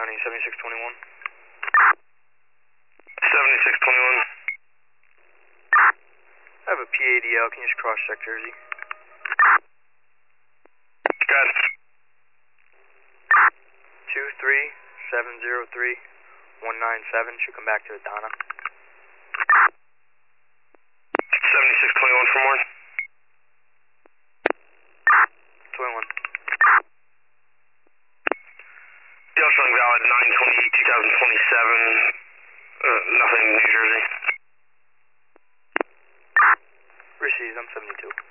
County, 7621. 7621. I have a PADL, can you just cross check Jersey? Got it. 23703-197, should come back to Adana. 7621 for more. 21. DL showing valid 9/28/2027. Nothing New Jersey. Received, I'm 72.